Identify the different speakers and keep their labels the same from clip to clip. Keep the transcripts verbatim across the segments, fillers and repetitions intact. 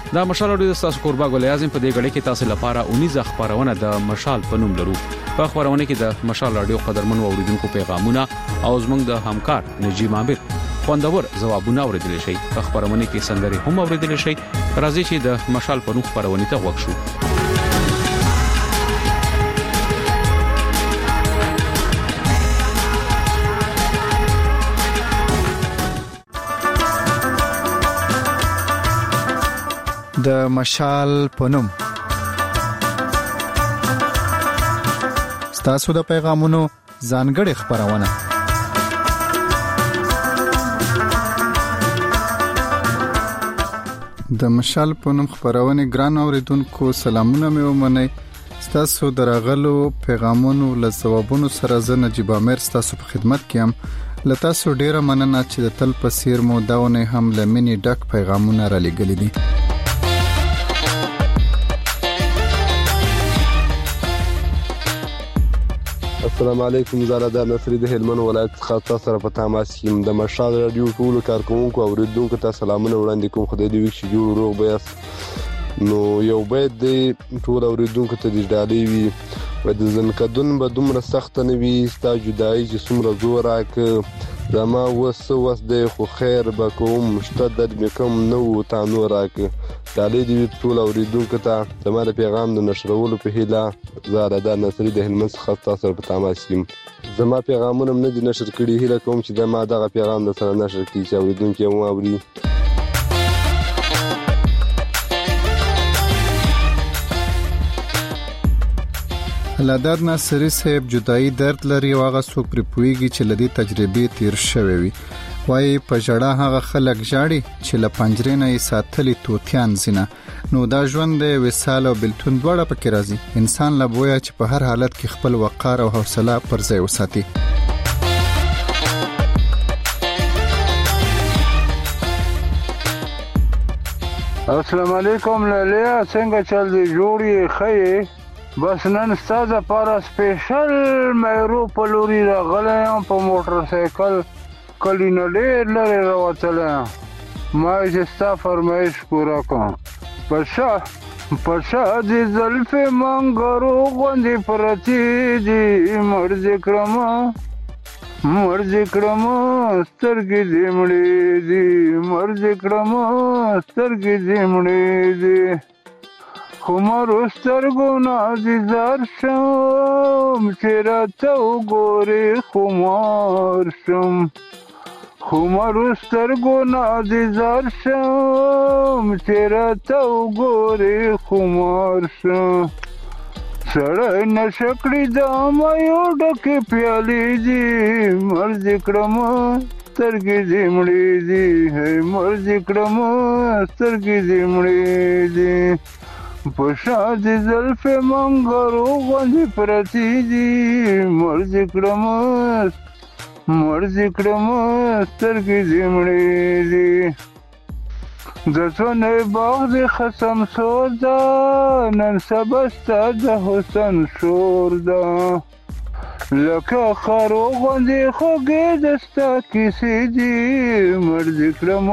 Speaker 1: دا مشال اوري تاسو قربا ګل اعظم په دې غړي کې تاسو لپاره اونیزه خبرونه د مشال په نوم لرو. په خبرونه کې د مشال رادیو قدرمن اوریدونکو پیغامونه او زموږ د همکار نجیب عامر خوندور جوابونه اوریدل شي. په خبرونه کې سندري هم اوریدل شي. راځي چې د مشال په نوم خبرونه ته وښو.
Speaker 2: د مشال پونم ستاسو د پیغامونو ځانګړي خبرونه. د مشال پونم خبرونه ګران اوریدونکو سلامونه مې ومنئ. ستاسو درغلو پیغامونو له ځوابونو سره زه نجیب عامر ستاسو په خدمت کې یم. لته سو ډیره مننه چې د تل په سیر مو داونه هم لمنې ډک پیغامونه را لګلې دي.
Speaker 3: السلام علیکم. زه رضا نصری د هلمند ولایت څخه تاسو سره په تماس یم. د مشال رادیو ټول کارکونکو او اوریدونکو ته سلامونه وړاندې کوم. خدای دې وکړي جوړ روغ بیاست. نو یو بیت دی ټول اوریدونکو ته د ډالۍ وي و د زنکدون به دومره سخت نه وي ستا جدایي چې څومره زور راک زما وس وس دی خو خیر به کوم شته د مکم نو تا نو راک. ډالۍ دی ټول اوریدونکو ته زما د پیغام د نشرولو په هیله زه رضا نصری د هلمند څخه تاسو سره په تماس یم. زما پیغامونه نه دي نشر کړي. هیله کوم چې د ما دغه پیغام د سره نشر کړي چې اوریدونکو یې واوري.
Speaker 2: لاداد ناصری صاحب جدائی درد لري او هغه څوک پر پویږي چې لدی تجربه تیر شوی وي. وای په جړه هغه خلک جاړي چې ل پنجرې نه ساتلې توتیان زینه. نو دا ژوند دی وسال او بلتون دواړه پکې راځي. انسان لا بویا چې په هر حالت کې خپل وقار او حوصله پر ځای وساتي.
Speaker 4: السلام علیکم لالیا څنګه چل دی جوړی خې بس نن ستاسو لپاره سپیشل مېرو پلوري راغلی په موټر سایکل کلی نه ډېر لرې راوتلی ما چې ستا فرمایش پوره کړم. په شا په شا د زلفې منګرو غوندې پرتې دي مرضې کړم مرضې کړم سترګې دې مړې دي مرضې کړم سترګې دې مړې دي. خمر سترګو نازیزار شم چې راته وګورې خمار شم. خمر سترګو نازیزار شم چې راته وګورې خمار شم. سړی نشه کړي د مایو ډکې پیالې دي مرضې کړم سترګې دې مړې دي مرضې کړم سترګې دې مړې دي. په شا د زلفې منګرو غوندې پرتې دي مرضې کړم مرضې کړم سترګې دې مړې دي. د څونې باغ د خسم سور ده نن سبا ستا د حسن شور ده. لکه خرو غوندې خوږې د ستا کیسې دي مرضې کړم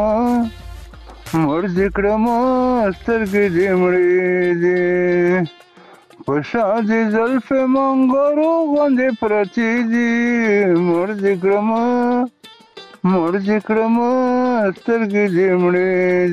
Speaker 4: مرضې کړم سترګې دې مړې دي. په شا د زلفې منګرو غوندې پرتې دي مرضې کړم مرضې کړم سترګې دې مړې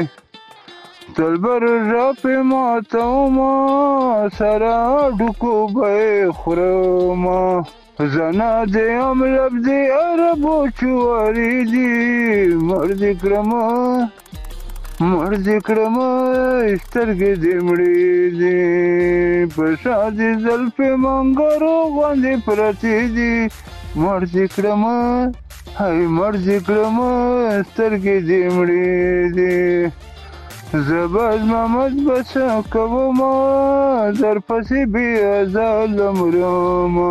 Speaker 4: دي. تلبر راپې ماتوما سره ډکو به خورم زنا دې هم لب دې عربو چوارې دي مرضې کړم مرضې کړم سترګې دې مړې دي. په شا د زلفې منګرو غوندې پرتې دي مرضې کړم هی مرضې کړم سترګې دې مړې دي. زه به زما مزبس کوم در پسې بې ازاله مرم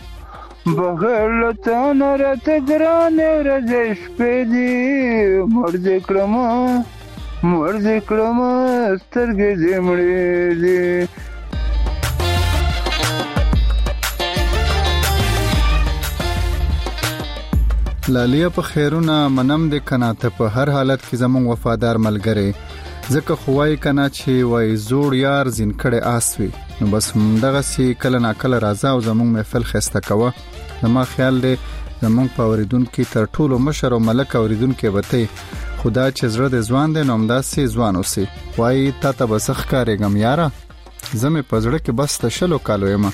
Speaker 4: بغیر له تا نه راته ګرانې ورځې شپې دي مرضې کړم مرضې کړم سترګې دې مړې دي.
Speaker 2: لالیا په خیرونه منم دې کنه ته په هر حالت کې زموږ وفادار ملګری. ځکه خوای کنا چې وای زوړ یار زین کړه آسوي نو بس دغه سي کله نا کله راځه او زموږ محفل خسته کوه. زما خیال دی زموږ پاوریدون کې تر ټولو مشر او ملک اوریدون کې وته خدا چې زړه د ځوان دی نو همداسې ځوان اوسي. وای تا ته بسخ کارېګم یاره زمې پزړه کې بس تشلو کالو یم.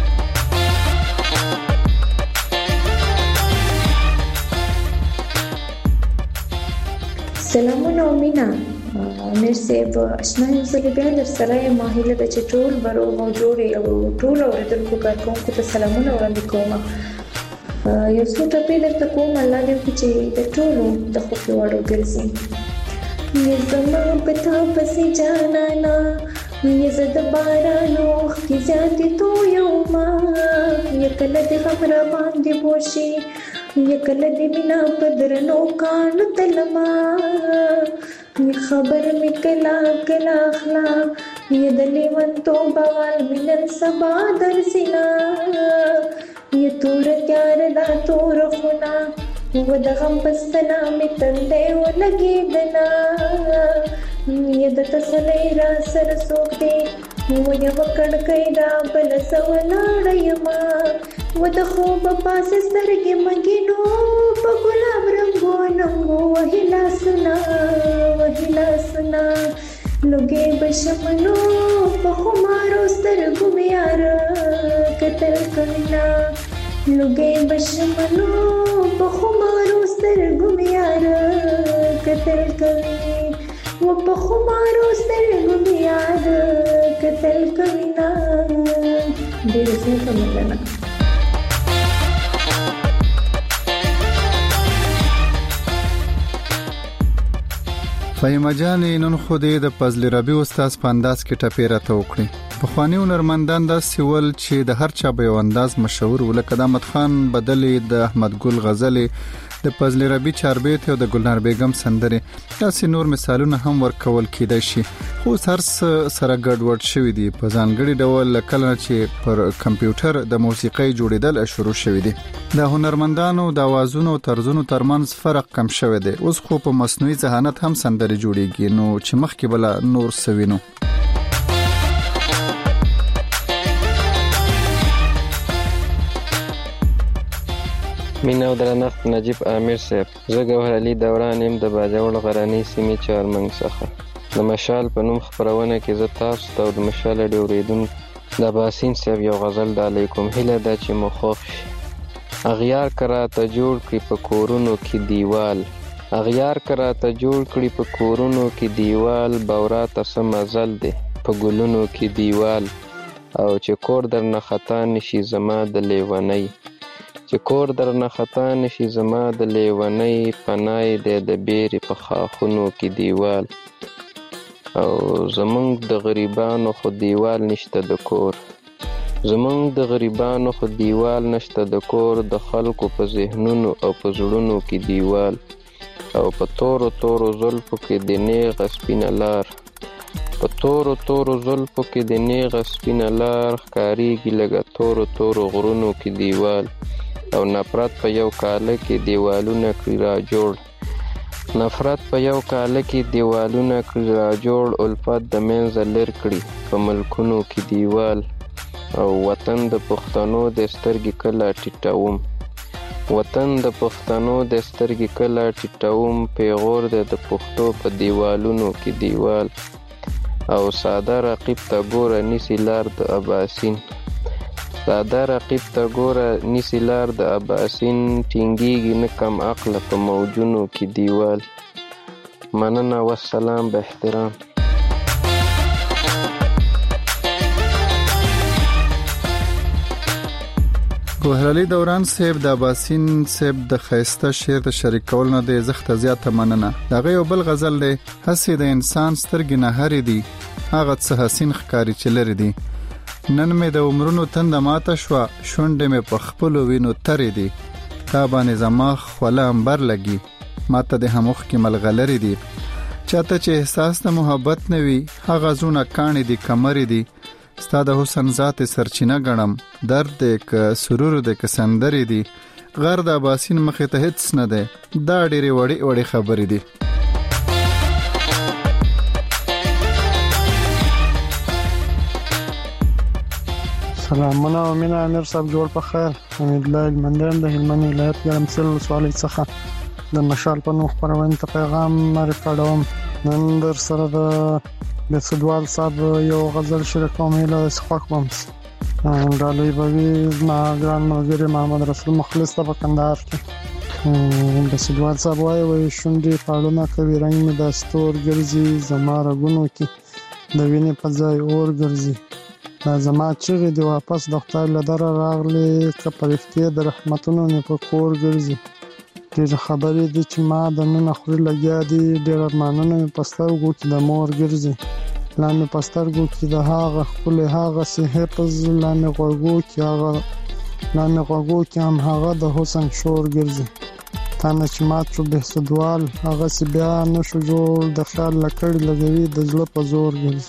Speaker 5: سلامونه مینا امیر صاحب آشنا یم زه بیا در سره یم ماهیله د چټول برو او جوړي او ټول اوریدونکو کارکونکو ته سلامونه وړاندې کوم. یو څو ټپې درته کوم الله دې چې د ټولو د خوښي وړ وګرځي. یې زما پتا پسې جانانا یې زد بارانو کې زیاتې تو یو ما یې کله دې خبره باندې بوشي یې کله دې مینا پدرنو کانو تلما یې خبر مې کلا کلا اخلا یې د لیون تو بوال منن سبا درسینا یې تور تیار دا تور خونا و د غم پستنا مې تندې ولګېدنا یې د تسلۍ را سره څوک دی و یو کړکۍ دا بل څه ولاړه یمه و د خوب پاسې سترګې مګینو په ګلاب رنګو ننګو وهي لاسونه وهي لاسونه لږې به شمنو په خمارو سترګو مې یاره کتل کوینه لږې به شمنو په خمارو سترګو مې یاره کتل کوي و په خمارو سترګو مې یاره کتل کوینه. ډېر زیاته مننه.
Speaker 2: فهیمه جانې نن خو دې د فضل ربی استاد په انداز کې ټپې راته وکړي. پخواني هنرمندان داسې ول چې د هر چا به یو انداز مشهور و لکه د احمد خان بدلې د احمد ګل غزلې د فضل ربی چاربیت او د ګلنار بیگم سندره داسې نور مثالونه هم ورکول کېدای شي. خو هر سره ګډوډ شوی دی په ځانګړي ډول کله چې پر کمپیوټر د موسیقۍ جوړیدل شروع شوی دی. د هنرمندانو د اوازونو او طرزونو ترمنځ فرق کم شوی دی. اوس خو په مصنوعي ذهانت هم سندره جوړیږي نو چې مخکې بل نور سوینو.
Speaker 6: مینا او درنښت نجیب امیر صاحب زه ګوهر علي دوران یم د باجوړ غرنۍ سیمې چارمنګ څخه. د مشال په نوم خپرونه کې زه تاسو ته د مشال راډیو اوریدونکو د باسین صاحب یو غزل ډالۍ کوم. هیله ده چې مو خوښ شي. اغیار کراته جوړ کړي په کورونو کې دیوال اغیار کراته جوړ کړي په کورونو کې دیوال بورا ته څه مزل دی په ګلونو کې دیوال او چې کور در نه خطا نشي زما د لیونۍ چې کور در نه خطا نشي زما د لیونۍ پناه دی د بیرې په خاخونو کې دیوال او زمونږ د غریبانو خو دیوال نشته د کور زمونږ د غریبانو خو دیوال نشته د کور د خلکو په ذهنونو او په زړونو کې دیوال او په تورو تورو زلفو کې د نیغه سپینه لار په تورو تورو زلفو کې د نیغه سپینه لار ښکارېږي لږه تورو تورو غرونو کې دیوال او نفرت په یو کاله کې دیوالونه کړي را جوړ نفرت په یو کاله کې دیوالونه کړي را جوړ الفت د منځه لر کړي په ملکونو کې دیوال او وطن د پښتنو د سترګې کله ټیټوم وطن د پښتنو د سترګې کله ټیټوم پیغور د پښتو په دیوالونو کې دیوال او ساده رقیب ته ګوره نیسی لار د اباسین ساده رقیب ته ګوره نیسی لار د اباسین ټینګیږي نه کم عقله په موجونو کې دیوال. مننه والسلام به احترام.
Speaker 2: ګوهر علي دوران صاحب د اباسین صاحب د خیسته شعر د شریک کول نه د زخت زیاته مننه. دغه یو بل غزل دی هسې د انسان سترګې نه هرې دي هغه څه حسین ښکاري چې لري دي نن مې د عمرونو تنده ماته شوه شونډې مې په خپلو وینو ترې دي تا باندې زما خوله امبر لګي ماته د هموخ کې ملغلرې دي چاته چې احساس د محبت نه وي هغه زونه کاڼې دي کمرې دي ستا د حسن ذات سرچینه ګڼم درد دی که سرور دی که سندرې دي غر د اباسین مخې ته هیڅ نه دی دا ډېرې وړې وړې خبرې دي.
Speaker 7: سلامونه او مینه امیر صاحب جوړ په خیر. حمید الله المندان د هلمند ولایت ګرمسیر ولسوالۍ څخه د مشال په نوم خپرونې ته پیغام ریکارډوم. نن در سره د بسدوال صاحب یو غزل شریکوم هیله خوښ وم. ډالۍ به وي زما ګران ملګری محمد رسول مخلص ته په کندهار کې. بسدوال صاحب وایي وایي شونډې پاړونه کوي رنګ مې د ستور ګرځي زما رګونو کې د وینې په ځای اور ګرځي. دا زما چیغې دی واپس د خدای له دره راغلي که پرښتې د رحمتونو مې په کور ګرځي. ډېرې خبرې دي چې ما د ننه خوري لګیا دي ډېر ارمانونه مې په سترګو کې د مور ګرځي. لا مې په سترګو کې د هغه ښکلې هغسې حفظ لا مې غوږو کې هغه لا مې غوږو کې هم هغه د حسن شور ګرځي. تا نه چې مات شو بهسودوال هغسې بیا نه شو جوړ د خیال لکړې لګوي د زړه په زور ګرځي.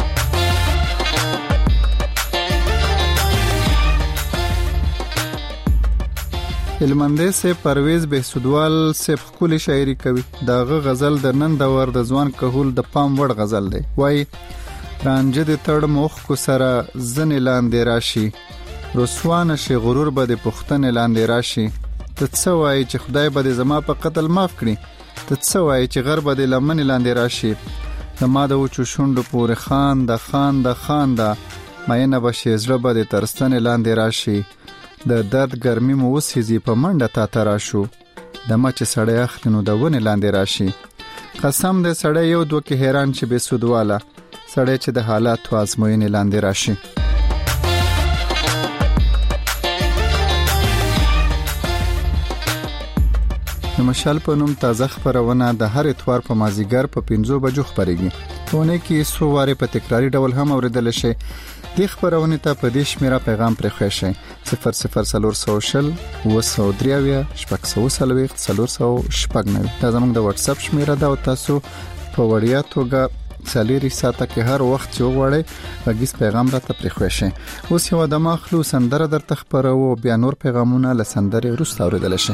Speaker 2: هلمندی سے پرویز بهسودوال سے خپل شاعری کوي. داغه غزل د نن د ور د ځوان کهول د پام وړ غزل دی. وای رانجه د تړ مخ کو سره زن لاندې راشي رسوان شي غرور به د پختن لاندې راشي. ته څه وای چې خدای به زما په قتل معاف کړي. ته څه وای چې غر به د لمن لاندې راشي. زما د وچو شونډو پورې خان د خان د خان د ماینه به شي زړه به د ترستن لاندې راشي. د درد ګرمي مو وسېږي په منډه تا تراشو د مچ سړی اخلي نو د ونې لاندې راشي. قسم دې سړی یو دوه کې حیران چې بهسودواله سړی چې د حالاتو ازموینې لاندې راشي. د مشال په نوم تازه خبرونه د هر اتوار په مازیګر په پنځو بجو خبرېږي. ونه کې څو واره په تکراری ډول هم اوریدل شي. د خبرونه ته په دې شمیره پیغام پرې خوښ شي صفر صفر صفر سوشل وسو دریاویا شپږ سو سلويخ صفر سو شپږ نه. دا زموږ د واتس اپ شمیره ده او تاسو په وړیا توګه سلیری ساته کې هر وخت یو غوړی غږیز پیغام راته پرې خوښ شي. اوس یو د مخلو سندره در تخبره او بیا نور پیغامونه له سندره وروسته اوریدل شي.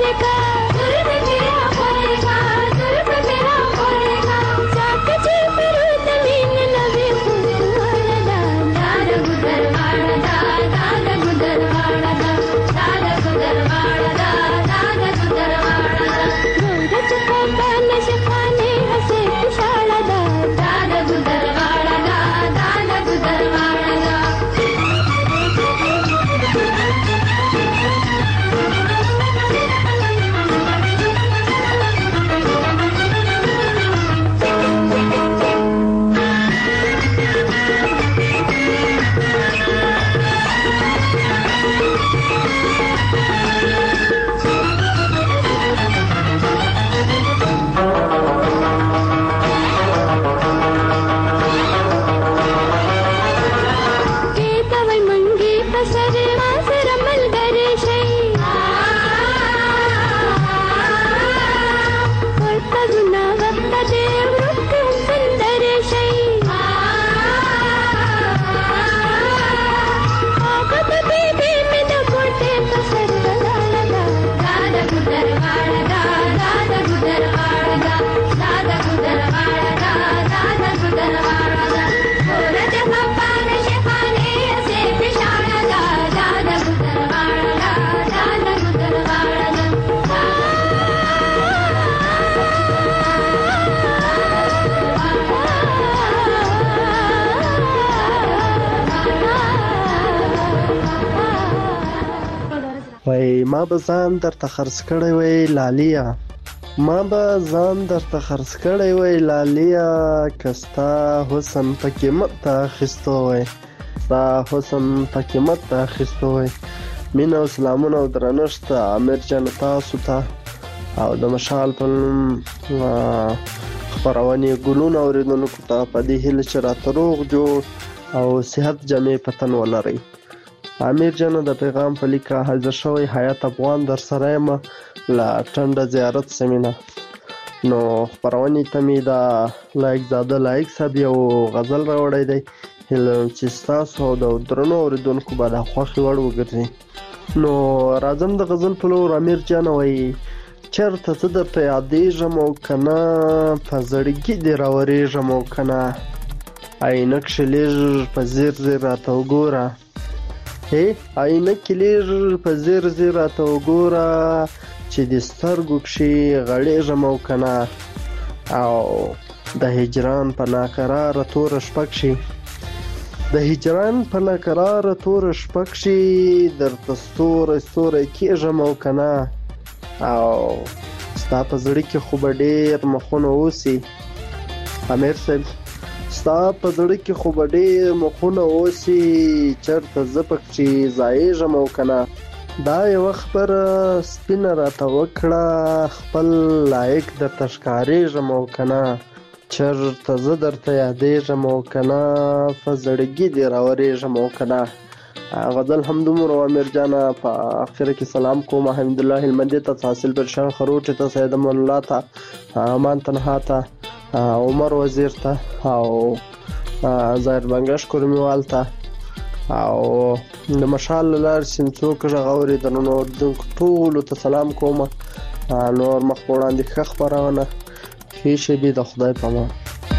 Speaker 8: Thank you. وای ما به ځان درته خرڅ کړی وای لالیا، ما به ځان درته خرڅ کړی وای لالیا، کستا حسن په قیمت اخیستو وای، ستا حسن په قیمت اخیستو وای. مینه او سلامونه او درنښت امیر جان تاسو ته او د مشال په خپرونې ګلونه اوریدونکو ته په دې هیله چې راته روغ جوړ او صحت جامې په تن ولرئ. امیر جان د پیغام په لیکه حاضر شوی حیات افغان در سره یم له ټنډه زیارت سیمینه. نو خپرونې ته مې د لایق زاده لایق صاحب یو غزل راوړی دی، هیله چې ستاسو او د درنو اوریدونکو به د خوښې وړ وګرځي. نو راځم د غزل په لور. امیر جان وایي چېرته څه درته یادېږم او که نه په زړګي دې راورېږم او که نه، عینکې لږ په ځیر ځیر راته وګوره، هې عینکې لږ په ځیر ځیر راته وګوره چې د سترګو کښې غړېږم او که نه، او د هجران په ناقراره توره شپه کښې د هجران په ناقراره توره شپه کښې درته ستوری ستوری کېږم او که نه، او ستا په زړه کې خو به ډېر مخونه اوسي. امیر صاحب ستا په زړه کې خو به ډېر مخونه اوسي، چېرته زه پکښې ځایېږم او که نه، دا یوه خبره سپینه راته وکړه خپل لایق درته ښکارېږم او که نه، چېرته زه درته یادېږم او که نه، په زړګي دې راورېږم او که نه. غزل همدومره امیر جانه. په اخره کې سلام کوم حمدالله هلمندي ته، حاصل برشان خروټي ته، سید امان الله ته، امان تنها ته، عمر وزیر ته، او ظاهر بنګش کورمیوال ته، او د مشال له لارې چې څوک غږ اوري درنو اوریدونکو ټولو ته سلام کوم. نور مخ په وړاندې ښه خپرونه، ښې شېبې د خدای په امان.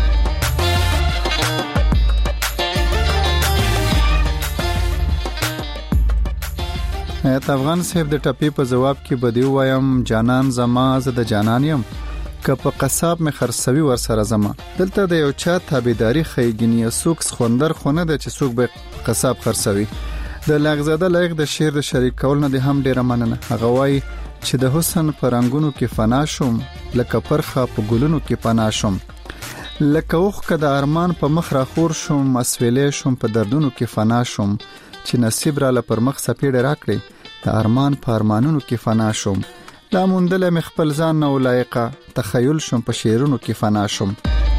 Speaker 2: حیات افغان صاحب د ټپې په جواب کې به دی وایم جانان زما زه د جانان یم، که په قصاب مې خرڅوي ور سره زما. دلته د یو چا تابعداري ښیي، ګنې څوک سخوندر خو نه ده چې څوک به قصاب خرڅوي. د لغزاده لایق د شعر د شریک کول نه دی هم ډیره مننه. هغه وایي چې د حسن په رنګونو کې فنا شوم، لکه پرخه په ګلونو کې پنا شوم، لکه اوښکه د ارمان په مخ راخور شوم، اسویلی شوم په دردونو کې فنا شوم، چې نصیب را لپر مخ سپیډه راکړي د ارمان په ارمانونو کې فنا شوم، لا موندله مې خپل ځان نه ولایقه تخیل شوم په شعرونو کې فنا شوم.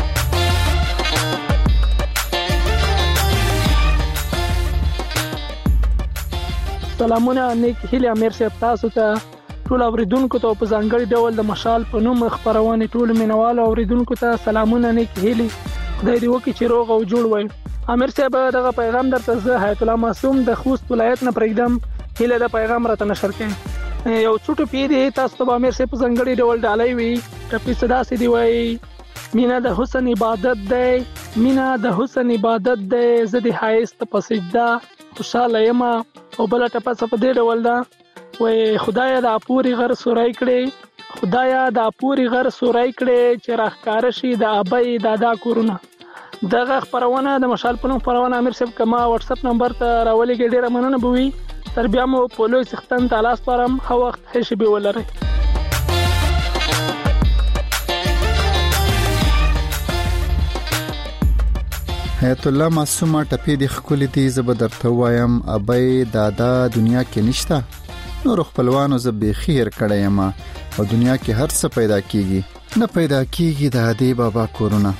Speaker 9: سلامونه نیک هیله امیر صاحب تاسو ته، ټول اوریدونکو ته په ځانګړي ډول د مشال په نوم خپرونې ټول مینوالو اوریدونکو ته سلامونه نیک هیله، خدای دې وکړي چې روغ او جوړ وي. امیر صاحب دغه پیغام درته زه حیات الله معصوم د خوست ولایت نه پرېږدم، هیله د پیغام راته نشر کړئ. یو څو ټپې دي تاسو ته امیر صاحب په ځانګړي ډول ډالۍ وي. ټپې څه داسې دی وایي: مینا د حسن عبادت دی، مینا د حسن عبادت دی، زه د ښایست په سجده خوشحاله یم. او بله ټپه څه په دې ډول ده وایي: خدایه دا پورې غر سوری کړې، خدایه دا پورې غر سوری کړې، چې راښکاره شي د ابۍ دادا کورونه. دغه خپرونه د مشال په نوم خپرونه امیر صاحب که ما واتساپ نمبر ته راولېږئ ډېره مننه به وي. تر بیا مو په لوی څښتن ته لاس سپارم. ښه وخت ښې شېبې ولرئ.
Speaker 2: حیات الله معصومه ټپې دې ښکلې دي، زه به درته ووایم ابۍ دادا دنیا کې نشته، نور خپلوانو زه بیخي هېر کړی یم، او دنیا کې هر څه پیدا کېږي، نه پیدا کېږي د ادې بابا کورونه.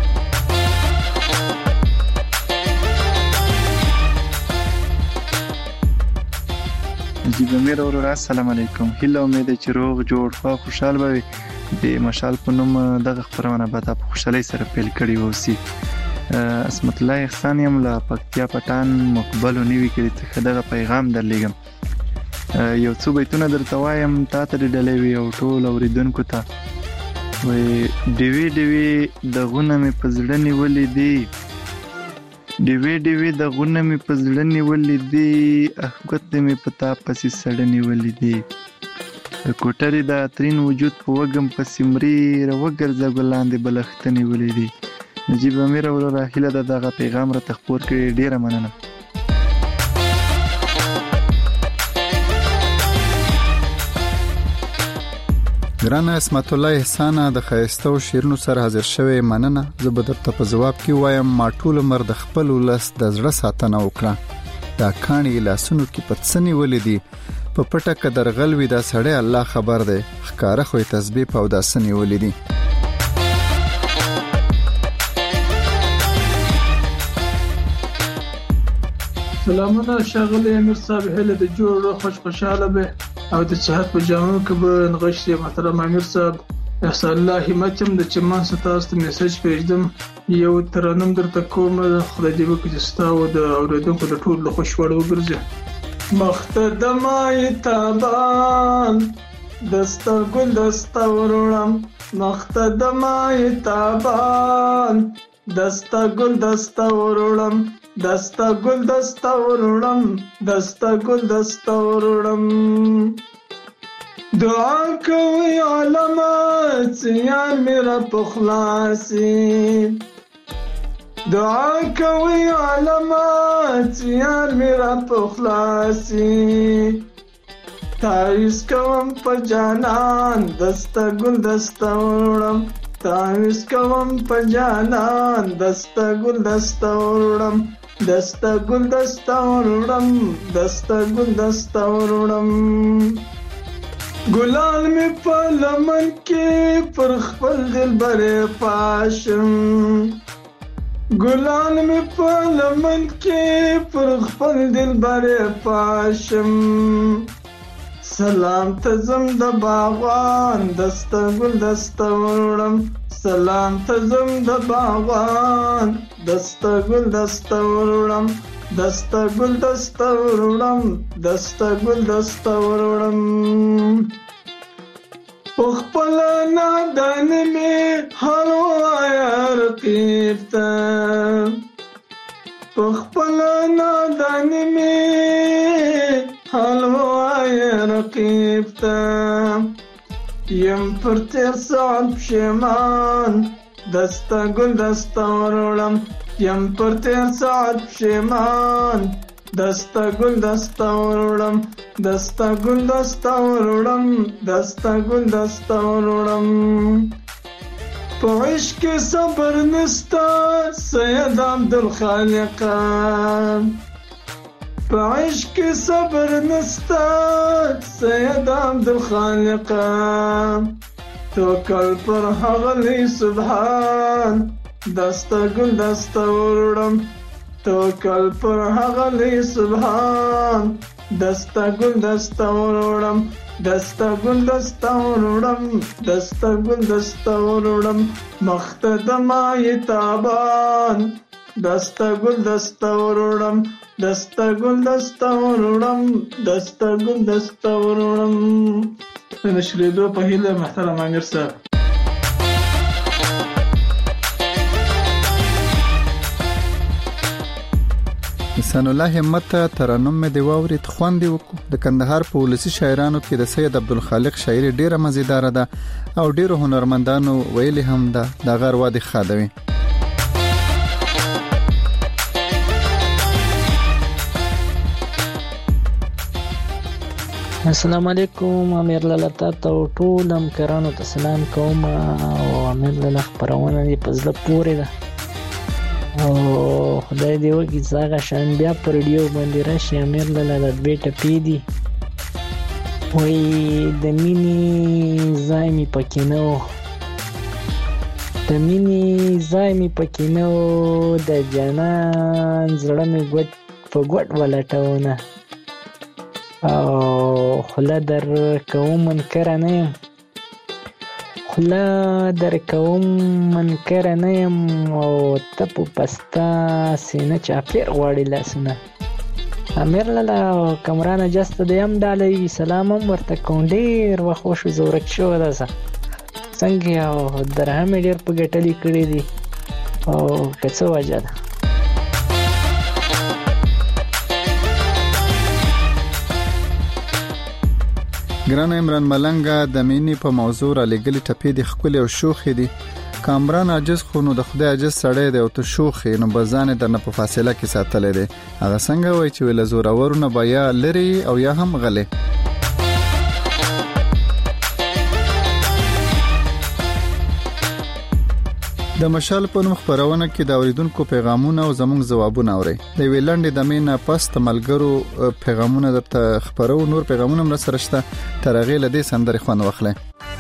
Speaker 10: نجیب امیر اورور السلام علیکم. هیله امید چې روغ جوړ خو خوشحال به وي. د مشال په نوم دغه خپرونه به تا په خوشحالۍ سره پیل کړي اوسي. اسمت الله احسان یم له پکتیا پټان مقبل او نیوي کې څخه دغه پیغام درلېږم. یو څو بیتونه درته وایم تا ته ډلې وي او ټول اوریدونکو ته. وای ډیوی ډیوی دغونه مې په زړه نیولې دي، ډیوی ډیوی دغونه مې په زړه نیولې دي، احګوت مې په تا پسې سړه نیولې دي، د کوټرې د اترین وجود په وږم پسې مري راوګرځه ګلان دې بلښته نیولې دي. نجیب امیر وروره هیله ده دغه پیغام راته خپور کړي، ډیره مننه.
Speaker 2: ګران اسمت الله احسان د خیستو شیرونو سره حاضر شوی مننه. زه به درته په جواب کې وایم ما ټول مر د خپل ولس د زړه ساتنه وکړه. دا کاڼي لاسونو کې پڅنی ولیدي په پټه قدر غلوي دا سړی الله خبر دی ښکارا خو تسبیح او داسنی ولیدي.
Speaker 11: سلامونه شاغلی امیر صاحب، هله د جوړ خوش خوشاله به او د صحت په جامو کې به نغښتي. محترم امیر صاحب، احسان الله همت هم د چمن ستاسو میسج پیژدم یو ترنم درته کوم. خدای دې وکړي چې تاسو د اوریدونکو د ټول له خوشوړ وګرځي. مختدمای تابان دستا ګل دستا ورړم، مختدمای تابان دستا ګل دستا ورړم، دستا ګل دستا ورړم، دستا ګل دستا ورړم. دعا کوي علامات یار میرا پخلاصي، دعا کوي علامات یار میرا پخلاصي. تعویز کوم په جانان دستا ګل دستا ورړم، تعویز کوم په جانان دستا ګل دستا ورړم، دستا ګل دستا ورړم، دستا ګل دستا ورړم. ګلان می په لمن کې پر خپل دل بره پاشم، ګلان می په لمن کې پر خپل دل بره پاشم. سلام تزم د باغوان دستا ګل دستا ورړم، سلام تزم د باغوان دستا ګل دستا ورړم، دستا ګل دستا ورړم، دستا ګل دستا ورړم. خپل نادان می هوایا رقیب ته، خپل نادان می هوایا رقیب ته. یم پر تیر ساعت پشیمان دستا گل دستا ورړم، یم پر تیر ساعت پشیمان دستا گل دستا ورړم، دستا گل دستا ورړم، دستا گل دستا ورړم. په عشق صبر نستا سید عبدالخالق، په عشق صبر نستا سید عبدالخالق. توکل پر هغلی سبحان دستا گل دستا ورړم، توکل پر هغلی سبحان دستا گل دستا ورړم، دستا گل دستا ورړم، دستا گل دستا ورړم. مختدمای تابان دستا گل دستا ورړم، دستا گل دستا ورړم، دستا گل دستا ورړم. د نشریدو په هیله محترم امیر صاحب.
Speaker 2: حسن الله همت ترنم مې دی واورید خوندې وکړو. د کندهار په ولسی شاعرانو کې د سید عبدالخالق شاعري ډیره مزیدار ده او ډیرو هنرمندانو ویلي هم ده د غر وادي خادوي.
Speaker 12: السلام علیکم. امیر لاله تاسو ټول همکارانو ته سلام کوم او امیر لاله خبرونه دې په زړه پورې ده او خدای دې وکړي چې هغه شان بیا پر ریډیو باندې راشي. امیر لاله د دوی ټپې دي وایي د مینې ځای مې پکې نه و، د مینې ځای مې پکې نه و، د جانان زړه مې ګوت په ګوت ولټونه او خلا در کوم منکر نه یم، خلا در کوم منکر نه یم او ته په پستا سینه چاپیر غواړي لاسونه. امیر لاله کمرانه جسته د یم ډالۍ سلام هم ورته کوم. ډېر وخت وشو زه ورک شوی ده څنګه او درهم یې ډېر په ګټلې کړي دي او که څه وجه ده.
Speaker 2: ګران عمران ملنګه د مینې په موضوع را لګلې ټپې د خپل او شوخې دي. کامران عاجز خو نو د خدای عاجز سړی دی او ته شوخې نو بزانه درنه په فاصله کې ساتلې دی. هغه څنګه وای چې ول زورورونه بیا لري او یا هم غلې. د مشال په نوم خبرونه کې د اوریدونکو پیغامونه او زموږ ځوابونه اوري. د ویلند د مینا پس تملګرو پیغامونه درته خبرو نور پیغامونه مر سره شته. ترغه لدې سندري خوان واخله.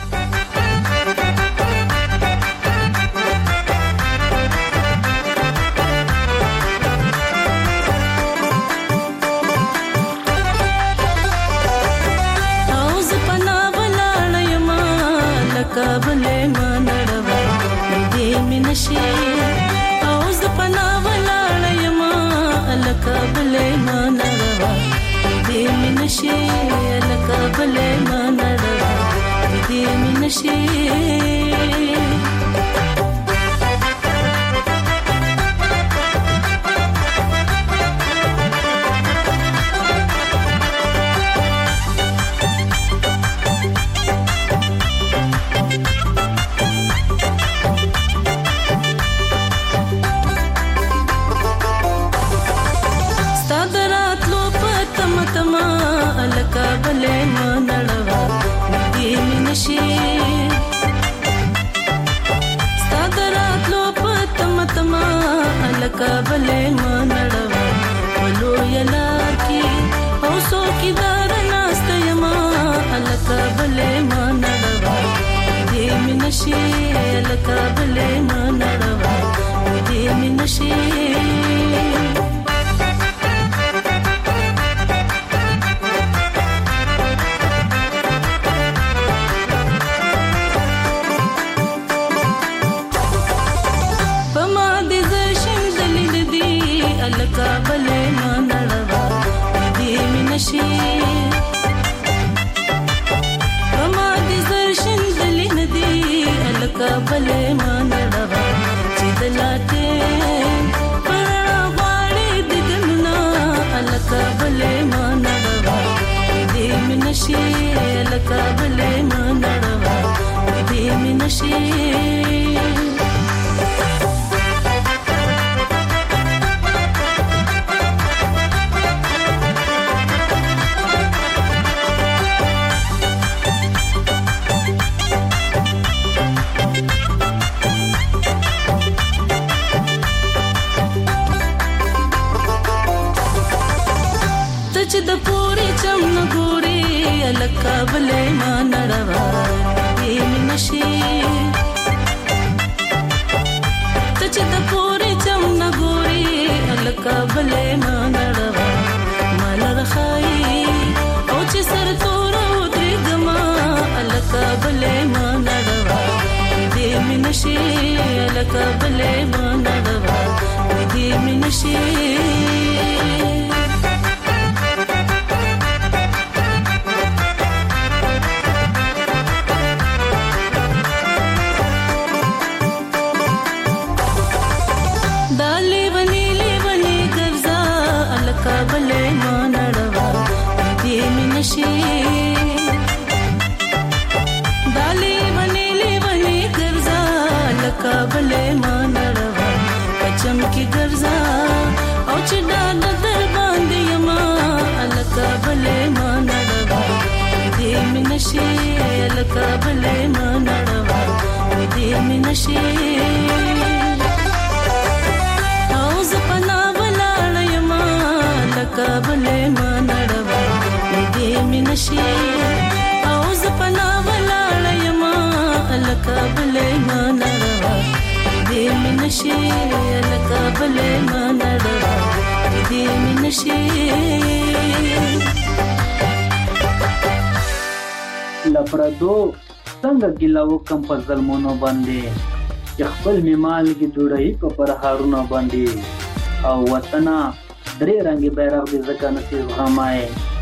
Speaker 13: لپردو څنګه ګیلا وکم په ظلمونو باندې چې خپل میمال کې جوړی په پرهارونو باندې او وطنا درې رنگي بیرغ دې زکه نصیب غمای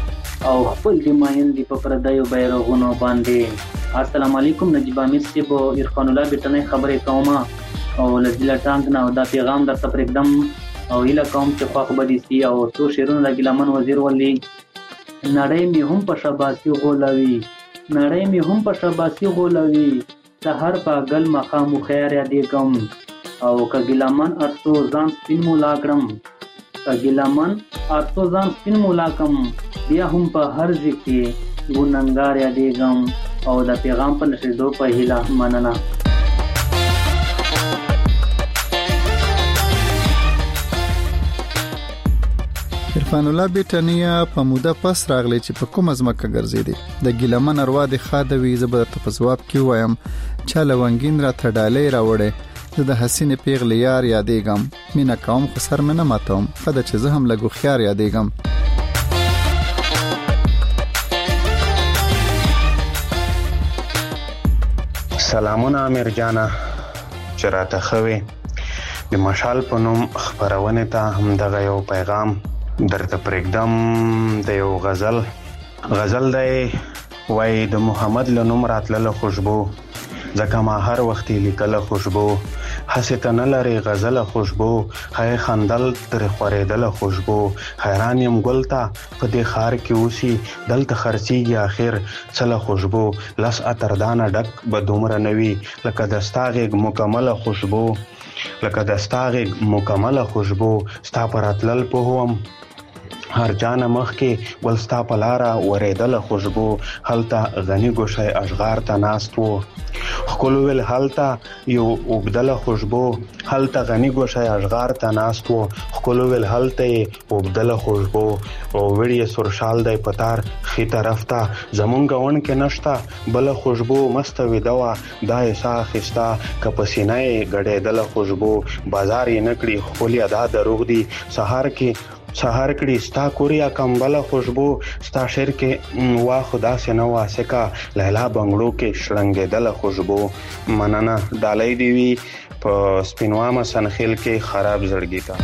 Speaker 13: او خپل دې ماین دې په پردایو بیرغونو باندې. السلام علیکم نجیب امیر صاحب عرفان الله بیٹنه خبرې کوم او لذیلا ټانک نه دا پیغام درته پرېږدم او اله کوم چې خو خبرې سي او تو شیرونه د ګلمن وزیر ولي نړۍ می هم په شباسي غولوي نړۍ می هم په شباسي غولوي سحر پاگل مقام خیر یادې کوم او کګلمن ارتو ځان سپین مولا کړم کګلمن ارتو ځان سپین مولا کړم بیا هم په هر ځکه ګوننګار یادې کوم او د پیغام په نشریدو په هیله مننه.
Speaker 2: عرفان الله بیٹنیا په موده پس راغلی چې په کومه ځمکه ګرځېدی. د ګیلمن اروا د خادوي زبر ته په جواب کې وایم چې لونګین را تډالې راوړې زه د حسین پیغلی یار یادېږم مینا کوم خو سر مې نه ماتوم خدای چې زه هم لګو خيار یادېږم.
Speaker 14: سلامونه امیر جانا چې راته خوي د مشال په نوم خبرونه ته هم دغه یو پیغام درته پرېږدم. د یو غزل غزل دی وای د محمد له نوم راتله خوشبو ځکه ما هر وخت لیکله خوشبو حسیت نه لري غزل خوشبو هي خندل تر خورېدل خوشبو حیران يم ګلتا په دې خار کې اوسي دلته خرڅيږي اخر چله خوشبو لس اتردانه ډک به دومره نوي لکه دستاغ مکمل خوشبو لکه دستاغ مکمل خوشبو ستا پراتلل په هم هر جان مخ کې ولستا پلارا ورېدل خوشبو هلته غني ګوشي اشغار ته ناستو خلو ول هلته یو وبدل خوشبو هلته غني ګوشي اشغار ته ناستو خلو ول هلته وبدل خوشبو او وړي سرشال دی پتار خي طرف ته زمونږ ون کې نشتا بل خوشبو مستوي دوا دای سا خستا کپسینه غړېدل خوشبو بازار یې نکړي خولیا دا دروغ دي سحر کې سحر کړي ستا کوریا کمبل خوشبو ستا شعر کې وا خدا سے نو واسکا لیلا بنگړو کې شړنګېدل خوشبو مننه ډالۍ دی وی په سپینوامه سنخیل کې خراب زړګی تا.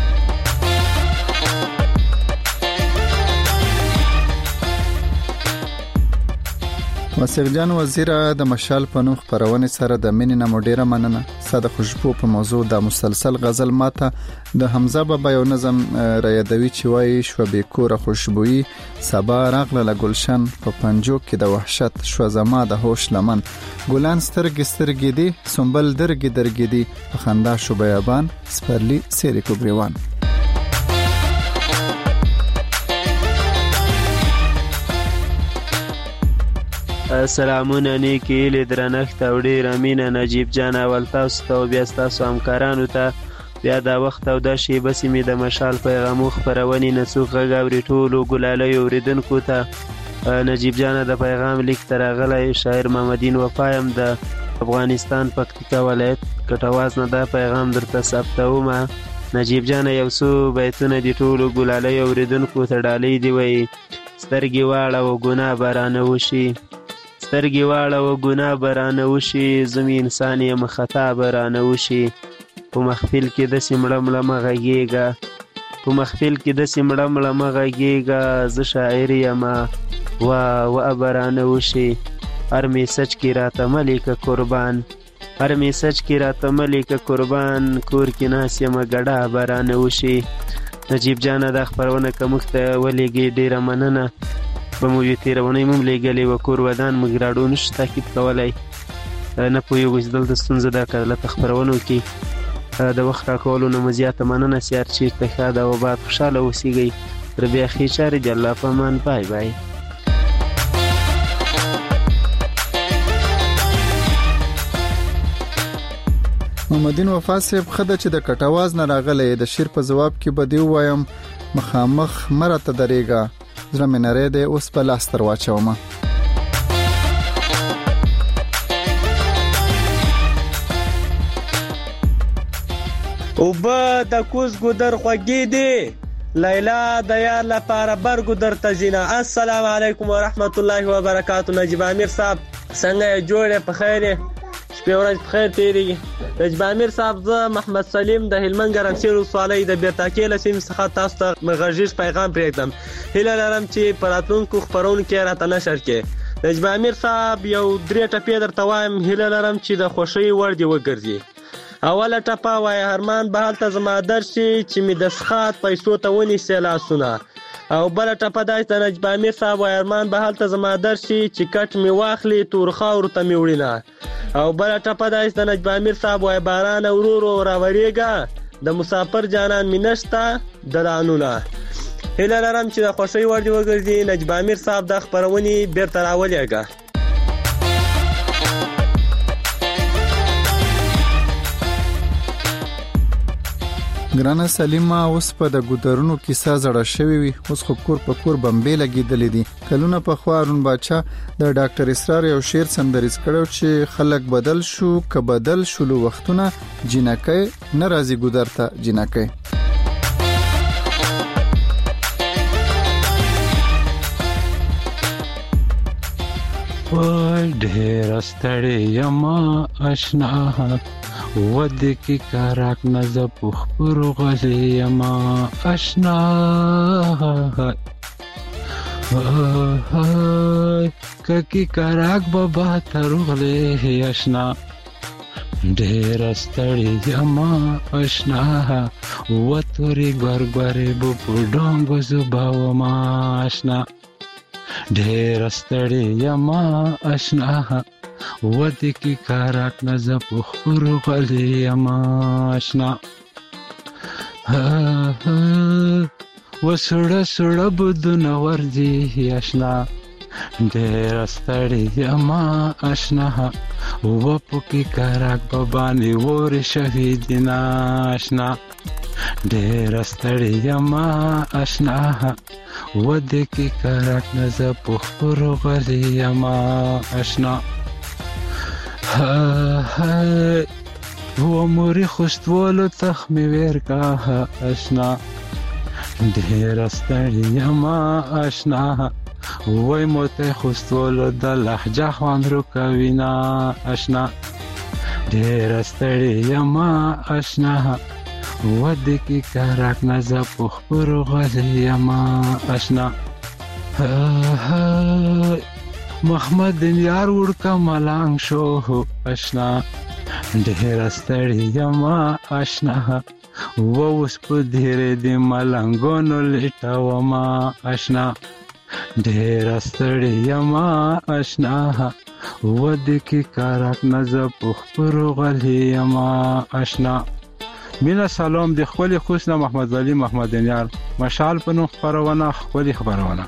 Speaker 2: واسق جان وزیر د مشال په نوم خبرونه سره د مینې نه مډیره مننه. ساده خوشبو په موضوع د مسلسل غزل ماته د حمزه بابا یو نظم را یادوي چې وایي شو به کور خوشبوئی سبا راغله لګلشن په پنجو کې د وحشت شو زما د هوش لمن ګلان سترګې سترګې دي سنبل درګې درګې دي په خندا شو بیابان سپرلی سری کوبریوان.
Speaker 15: سلامونه نیکی لی درنښت او ډېر امینه نجیب جان اول تاسو ته او بیا ستاسو همکارانو ته بیا دا وخت او دا شیبه سیمې د مشال پیغامو خپرونې نسوخ غږ اوري ټولو ګلالیو اورېدونکو ته نجیب جان د پیغام لیک ته راغلی شاعر محمدین وفایم د افغانستان پکتیکا ولایت کټواز نه دا پیغام درته ثبتومه. نجیب جان یو څو بیتونه د ټولو ګلالیو اورېدونکو ته ډالۍ دی وایي سترګې واړه و ګناه به رانه وشي سترګې واړه و ګناه به رانه وشي زم انسان یم خطا به رانه وشي په محفل کې داسې مړه مړه مه غږېږه په محفل کې داسې مړه مړه مه غږېږه زه شاعر یم وا وا به رانه وشي هر میسج کې راته مه لیکه قربان هر میسج کې راته مه لیکه قربان کور کې ناست یم ګډه به رانه وشي. نجیب جانه دا خپرونه که موږ ته ولېږې ډېره مننه به مو یو تېرونۍ مو هم لېږلې وه کور ودان موږ راډیو نشو تعقیب کولی نه پوهېږو چې دلته ستونزه ده که دلته خپرونو کې د وخت راکولو نه مو زیاته مننه سیار چېرته ښه ده او باید خوشحاله اوسېږئ تر بیا ښې چارې د الله په امان بای بای.
Speaker 2: محمدین وفا صاحب خدای چې د کټواز نه راغلی د شیر په جواب کې به دی وایم مخامخ مرته درېګا زړه مې نری دی اوس په لاس تر واچومه.
Speaker 16: اوبه د کوز ګودر خوږې دي لیلا د یار لپاره برګو درته ځینه. السلام علیکم ورحمت الله وبرکاتو. نجیب امیر صاحب څنګه یې جوړې په خیر یې شپې ورځ په خیر تېرېږي. نجیب امیر صاحب زه محمد سلیم د هلمند ګرمسیر ولسوالۍ د بیرتاکې له سیمې څخه تاسو ته غږیز پیغام پرېږدم. هیله لرم چې په راتلونکو خپرونو کې راته نشر کړې. نجیب امیر صاحب یو درې ټپې درته وایم هیله لرم چې د خوښۍ وړ دې وګرځي. اوله ټپه وایي هرمان به هلته زما درشي چې مې د څښاک پیسو ته ونیسې لاسونه. او بله ټپه دا چې د نجیب امیر صاحب وایي ارمان به هلته زما درشي چې کټ مې واخلي تور خاورو ته مې وړینه. او بله ټپه دا چې د نجیب امیر صاحب وایي باران ورو ورو راورېږه د مسافر جانان مې نشته دلانونه. هیله لرم چې د خوښۍ وړ دې وګرځي. نجیب امیر صاحب دا خپرونې بیرته راولېږه.
Speaker 2: ګرانه سلیمه اوس په د ګودرونو کیسه زړه شوی وي اوس خو کور په کور بمبې لګیدلې دي کلونه په خوارون باچا د ډاکټر اسرار یو شعر سندریز کړو چې خلک بدل شو که بدل شلو وختونه جنکه ناراضي ګودر ته جنکه
Speaker 17: وای ډېر ستړی یم آشنا ود کی کارک نز پخ پر غلی یم آشنا کی کارک بابا تر غلی آشنا ډېر ستړی یم آشنا و توري ګرګره بو پډونګ زباو ما آشنا ډېر ستړی یم آشنا ودی کی کارک نز پخور غلی یم آشنا و سړه سړه بدون ورځي آشنا ډېر ستړی یم آشنا و پکی کارک بابانی ور شهیدنا آشنا ډېر ستړی یم آشنا ودی کی کارک نز پخور غلی یم آشنا و موری خوشتوالو تخمی ورکا آشنا ډېر ستړی یم آشنا وای موته خوشتوالو د لهجه خوان رو کوینا آشنا ډېر ستړی یم آشنا ودی کی کارک نز پخور غلی یم آشنا محمد یار ورکا ملانگ شو آشنا ډېر ستړی یم آشنا و اوس په ډېرې د ملنګونو لټوم آشنا ډېر ستړی یم آشنا و د کی کارک نز پخور غلی یم آشنا مینا سلام د خپل خوشنه محمد ولی محمد یار مشال په نو خبرونه خپل خبرونه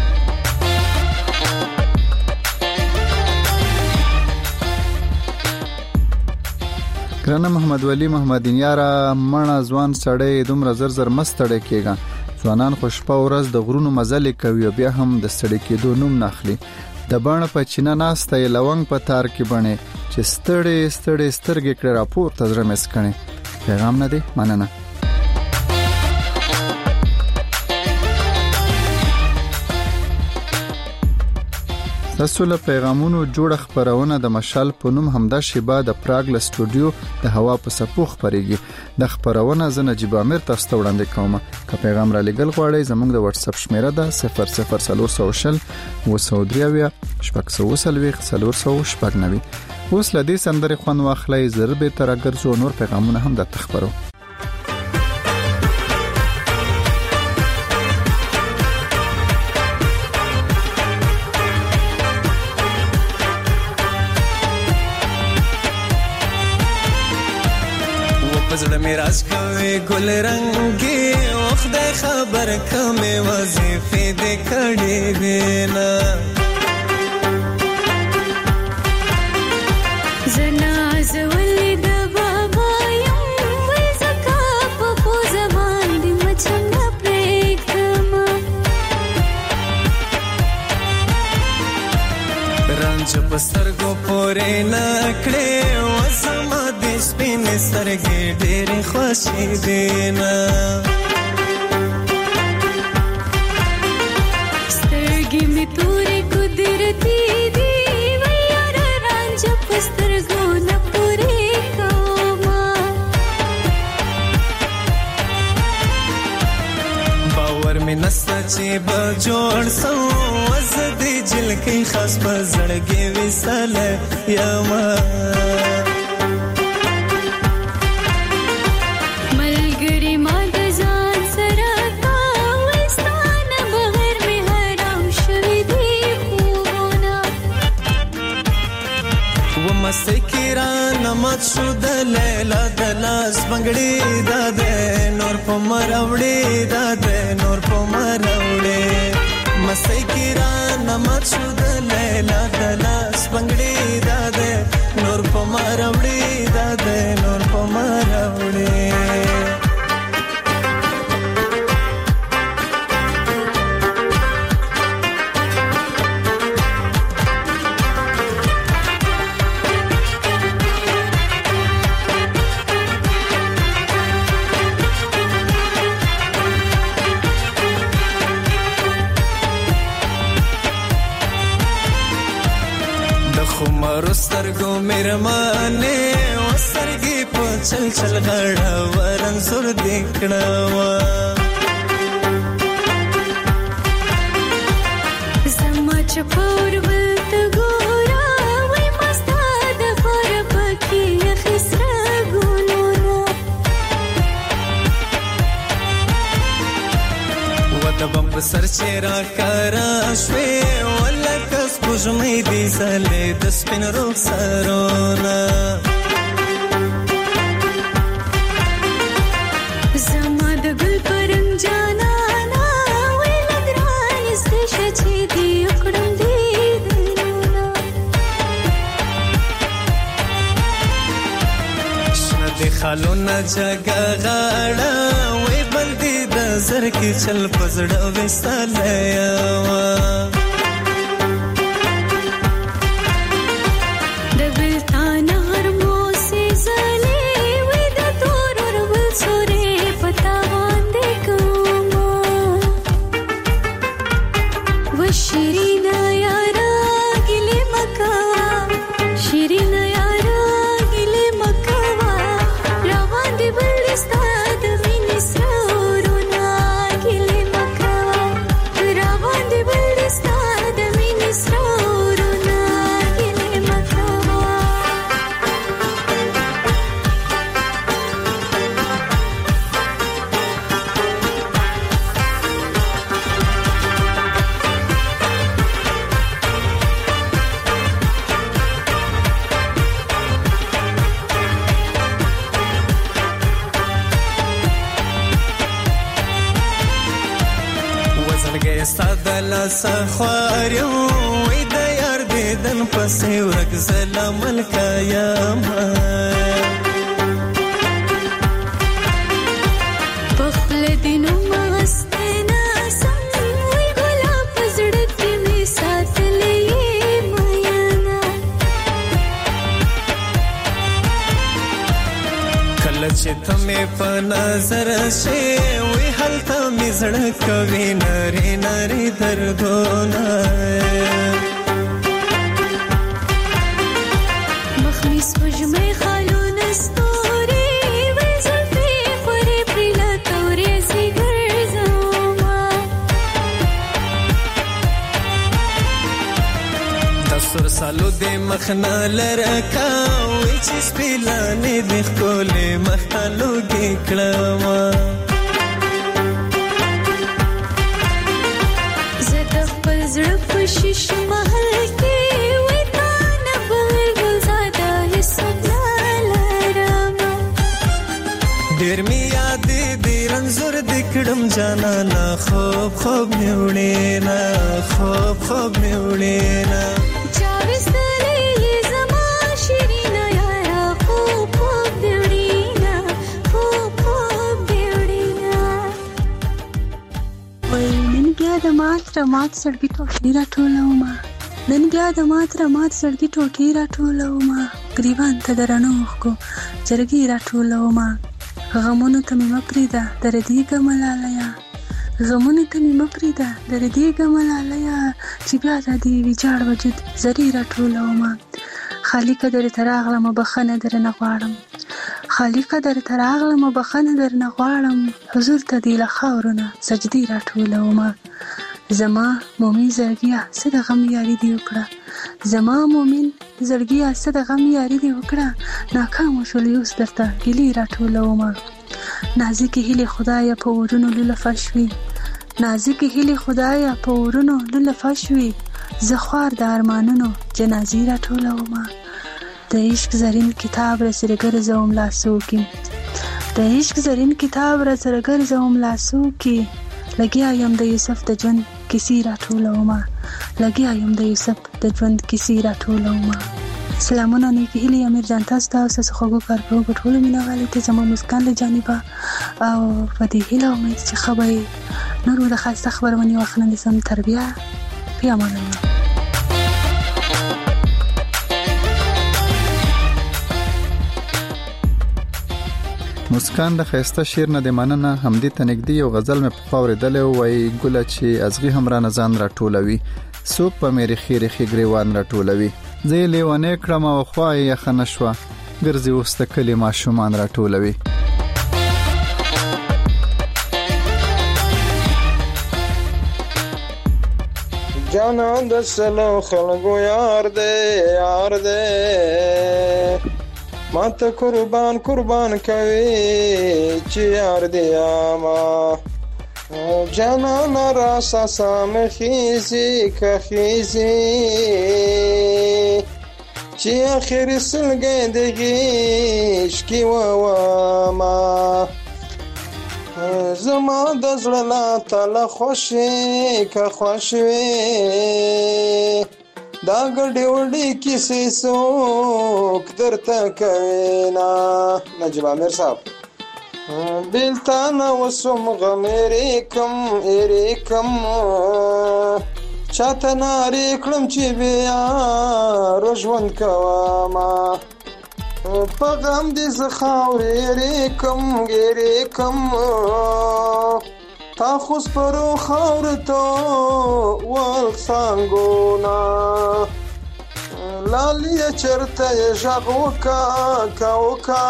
Speaker 2: ګرانه محمد ولی محمد یارا مړه ځوان سړی دومره زر زر مستړی کېږي ځوانان خوشپه ورځ د غرونو مزل کوي بیا هم د ستړی کېدو نوم ناخلي د باڼه په چینه ناسته لونګ په تار کې بڼه چې ستړی ستړی سترګې کړه راپور تزره مس کړي پیغام نه دی مننه تاسو له پیغامونو جوړ خبرونه د مشال په نوم همدا شیبا د پراګ له سټوډیو د هوا په سپوخ خبريږي د خبرونه ز نجيب امیر تاسو ته وړاندې کوم که پیغام را لګل غواړئ زموږ د واتس اپ شمیره ده صفر صفر صفر صفر وسودریاویا شپږ سوه سلويخ صفر صفر شپږ نوي اوس لدې سندري خوان واخلای زربه ترګر زو نور پیغامونه هم د تخبرو
Speaker 18: زړه میراث کوي ګل رنگي وخت خبر کمه وظیفه دې کړې دینا
Speaker 19: زناز ولید بابا یم ول زکا په زمان دې مچنه پرېکم
Speaker 18: رنج پسترګو پورې نکړې وسما دې سپین سرګې ډېر خوشي دینا
Speaker 19: سترګې می تورې قدرتي دی ویار رنج پسترګو نه پورې کوما
Speaker 18: باور می نسته چې به جوړ سو وز دې جل کې خاص په زړګې وسل یما مسکرا نمت شو د لیلا د لاس بنگړي د نور په مروړي د نور په مروړي مسکرا نمت شو د لیلا د لاس بنگړي د نور په مروړي د نور په مروړي سترګو میرمانه وسرګي په چل چل غړا ورن سر دکړوا
Speaker 19: زما چپور ولت ګورا وای مستا د فر پکې خسر ګونو
Speaker 18: وته بم سر چیرې کرا شوي ولکس پوجمې دي سلې د سپین روح سرونه
Speaker 19: زما د ګل پرنګ جانا نا وې لګران استشه چې دی کړم دی دنونه
Speaker 18: شنه د خالونه جګه غاړه وې بلدي د زر کې چل پزړه وساله وا سخواريو وې د یار دیدن پسې ورک زلم الکایم
Speaker 19: پخل دینو مستنا سم وې ګلاب زړه دې می ساتلې میانا
Speaker 18: کله چې تمه په نظر شي وې هلته می زړه کوي نری نری دردونه
Speaker 19: مخمیس وجمه خالون استوري وې زلفي پرې پرلا تورې سیګر زما
Speaker 18: د سر سالو دې مخنا لرکا وې چې سپیلانې د خولې مخالو کې کړما
Speaker 19: شیش محل کې وې تا نه بلبل زاده حساب لرم
Speaker 18: ډېر می یاد دې رنزور دکړم جانا نا خوب خوب نیوړې نا خوب خوب نیوړې نا
Speaker 19: چاويس دلې زما شیرینا یارا خوب خوب نیوړې نا خوب خوب نیوړې نا
Speaker 20: وای نن بیا د ماتره مات سړګي ټوټې راټولومه نن بیا د ماتره مات سړګي ټوټې راټولومه ګریوان ته درنو خو جرګي راټولومه غمونو ته مې مپریده دردیګه ملالیا غمونو ته مې مپریده دردیګه ملالیا چې بیا د دې ویجاړ وجود زری راټولومه خالق در تراغلم بخنه درنه غواړم خالق در تراغلم بخنه درنه غواړم حضور ته دی له خاورونه سجدي راټولومه زما مومن زړګیا څه د غم یاري دی وکړه زما مومن زړګیا څه د غم یاري دی وکړه ناکام شول یوس درته ګلی راټولومه نازکې هیلې خدای په ورونو لولفه شوي نازکې هیلې خدای په ورونو لولفه شوي زه خوار د ارمانونو جنازې راټولومه د عشق زرین کتاب را سره ګرځوم لاسو کې د عشق زرین کتاب را سره ګرځوم لاسو کې لګیا یم د یوسف د ژوند کیسې راټولومه لګیا یم د یوسف د ژوند کیسې راټولومه سلامونه نیکی هیلې امیر جان تاسو ته اوس خوږو کارکونکو ټولو مینوالو ته زما مسکان له جانبه او په دې هیله امید چې ښه به وي نور د ښایسته خپرونې واخلم سم تربیه فی امان الله
Speaker 2: مسکان د خیسته شیر نه د مننه همدې تنګدي یو غزل مې په خاورې دلې وای ګل چې ازغي هم را نزان را ټولوي سوق په مېری خیر خګریوان را ټولوي زه یې لیونی کړم او خوا یې یخه نه شوه، ګرځي اوس د کلي ماشومان راټولوي.
Speaker 21: جانان د سلو خلقو یار دی یار دی، ما ته قربان قربان کوي چې یار دی آما. جانان را ساسام خیزی که خیزی چې اخر سلګې دګیش کی واما. زما د زړه لا تعالی خوشي که خوشوي دا ګډې وډې کیسې څوک درته کوي نه. نجیب امیر صاحب بیلتانه وسوم غم اریکم اریکم چاته نارې کړم چې بیا روژوند کوما. په غم دې زه خاورې اریکم اریکم تا خو سپرو خاورو ته ولک څانګونه. لالیه چېرته یې غږ وکړه که وکړه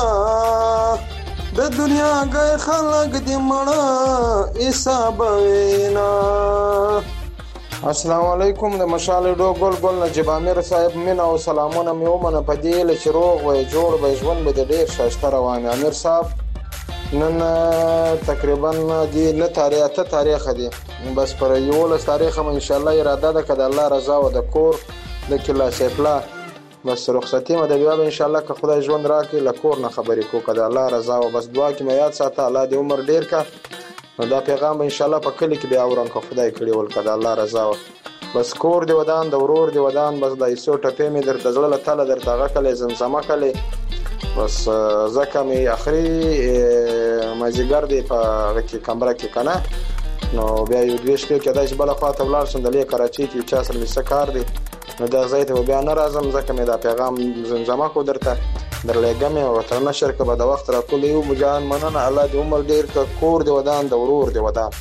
Speaker 21: د دنیا ګی خلک دې مړه حسابوي نه. السلام علیکم. د مشال ډو ګل ګل نجیب امیر صاحب مینه او سلامونه مې ومنه په دې هیله چې روغ وی جوړ به ژوند به د ډېر ښایسته روان. امیر صاحب نن تقریبا دی نه تاریخ ته تاریخ دی بس پر یولس تاریخ هم انشاءالله اراده ده که د الله رضا و د کور د کلا سیفلا بس رخصتي مې د بیا به انشاءالله که خدای ژوند راکړي له کور نه خبرې کو که د الله رضا و بس دعا کې مې یاد ساته الله دې عمر ډېر کا. دا پیغام به انشاءالله په کلي کې بیا اورم که خدای کړي ول که د الله رضا و بس کور دې ودان د ورور دې ودان بس د ایسو ټپې مې در د زړه له تله درته هغه کلی زمزمه کلی بس ځکه مې اخري مازدیګر دی په هغه کې کمره کې که نه نو بیا یو دوې شپې کېدای چې بله خوا ته ولاړ شم د لې کراچۍ کې یو چا سره مې څه کار دی نو دا ځای ته به بیا نه راځم ځکه مې دا پیغام زمزمه کو درته درلېږم یې ورته نشر که به د وخت راکولی یو مجان مننه الله دې عمر ډېر که کور دې ودان د ورور دې ودان.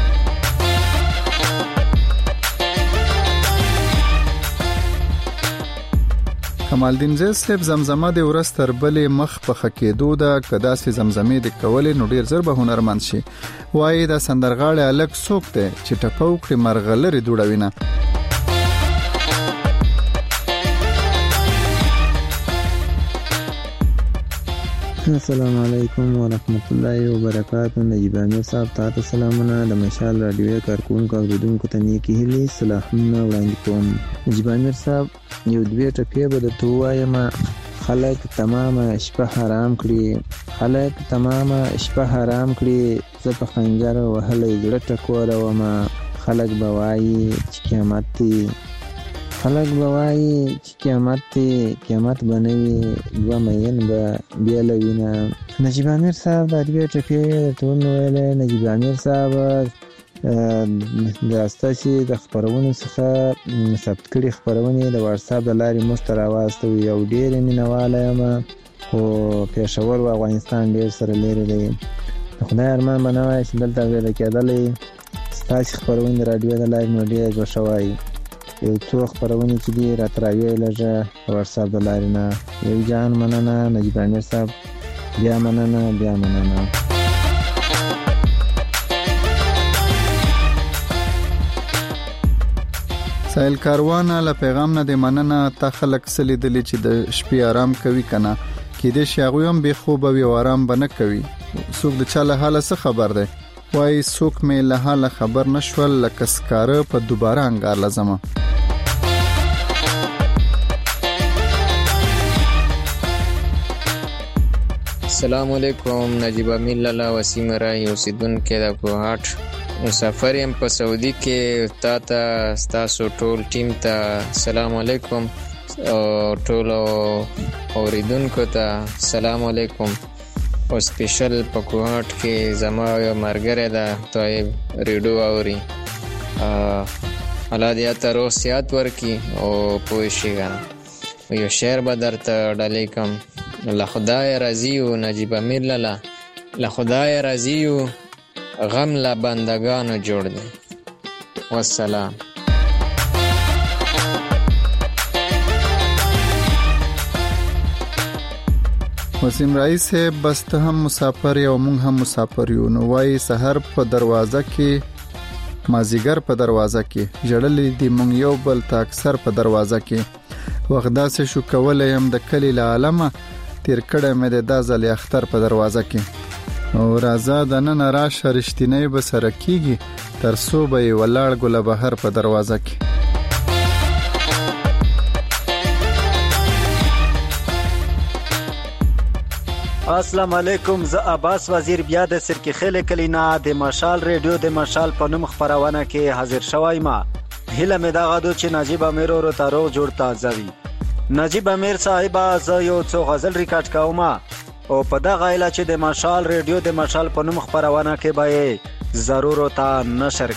Speaker 2: کمالدین زید صاحب زمزمه د ورځ تر بلې مخ په ښه کېدو ده که داسې زمزمې دې کولې نو ډېر ژر به هنرمند شي. وایي دا سندرغاړی هلک څوک دی چې ټپه وکړي مرغلرې دوړوي نه.
Speaker 22: السلام علیکم ورحمت الله وبرکاتہ. نجیب امیر صاحب تاسو سلامونه د مشال رادیو کارکونکو اوریدونکو ته نیکی هیلې سلامونه وړاندې کوم. نجیب امیر صاحب یو دوه ټکي به درته ووایم. خلک تمامه شپه حرام کړي خلک تمامه شپه حرام کړي زه په خنجر وهلی زړه ټکولوم. خلک به وایي چې قیامت دی خلک به وایي چې قیامت دی قیامت به نه وي دوه مین به بیا له وینه. نجیب امیر صاحب دا دوې ټکې درته ومې ویلی. نجیب امیر صاحب د ستاسې د خپرونو څخه ثبت کړي خپرونې د واتساپ د لارې موږ ته راواستوي. یو ډېرې مینهواله یم خو پېښور و افغانستان ډېر سره لرې دی. د خدای ارمان به نه وای چې دلته اورېده کېدلی ستاسې خپرونې د راډیو د لارې نو ډېر جوشه وایي. یو څو خپرونې چې دي راته راویې لږه د واتساپ د لارې نه. یو جان مننه نجیب امیر صاحب بیا مننه بیا مننه.
Speaker 2: سایل کاروانه له پیغام نه د مننه. تا خلک څه لیدلي چې د شپې آرام کوي که نه کیدای شي هغوی هم بې خوبه وي او آرام به نه کوي. څوک د چا له حاله څه خبر دی؟ وایي څوک مې له حاله خبر نه شول لکه سکاره په دوباره انګار لازمه.
Speaker 23: السلام علیکم. نجیب امیر لالا وسیم راهی اوسیدونکی د کوهاټ مسافر یم په سعودي کې. تا ته ستاسو ټول ټیم ته سلام علیکم او ټول اوریدونکو ته سلام علیکم. او سپیشل په کوهاټ کې زما یو ملګری ده طیب ریډیو اوري. الله دې ته روغ صحت ورکړي او پوه شي کنه. یو شعر به درته ډالۍ کړم. له خدای راضي یو نجیب امیر لالا له خدای راضي یو غم له بندگانو جوړ دی.
Speaker 2: وسیم رئیس بس ته هم مسافر یو مونږ هم مسافر یو. نو وای سحر په دروازه کې مازیګر په دروازه کې جړلې دی مونږ یو بل تا اکثر په دروازه کې وغدا سه شو کولای هم د کلی العالمه تیر کړه مې د دازل اختر په دروازه کې او رازا د نن را شرشتینې به سره کیږي تر سو به ولاړ ګل بهر په دروازه کې.
Speaker 1: السلام علیکم، زه عباس وزیر بیا د سرکی خیل کلینا د مشال ریډیو د مشال په نوم خبرونه کې حاضر شوای. ما هله مې دا غواړم چې نجیب امیر ورو تاروغ جوړ تازوي. نجیب امیر صاحب زه یو څو غزل ریکارډ کوم او په دا غایله چې د مشال ریډیو د مشال په نوم خبرونه کې به ضرور تا نشر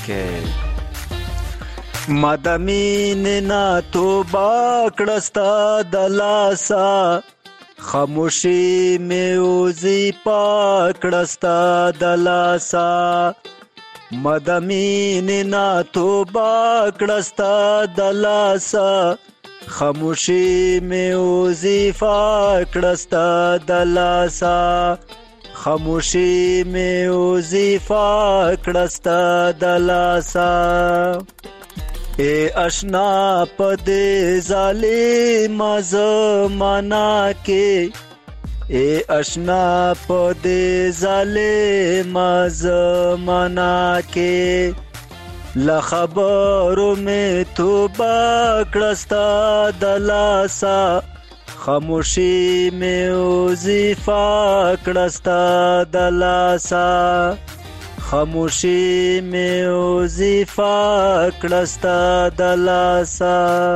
Speaker 1: کې. مدمین نا توبه کړستا د لاسا خاموشی میوزی پاکڑستا دلاسا مدمین نا توبا کڑستا دلاسا خاموشی میوزی پاکڑستا دلاسا خاموشی میوزی پاکڑستا دلاسا. اے اشنا پدے ظالم زمانہ کے اے اشنا پدے ظالم زمانہ کے لخبروں میں تو باکڑستا دلاسا خاموشی میں وظیفہ کڑستا دلاسا خاموشی میں وظیفہ کڑستا دلاسا.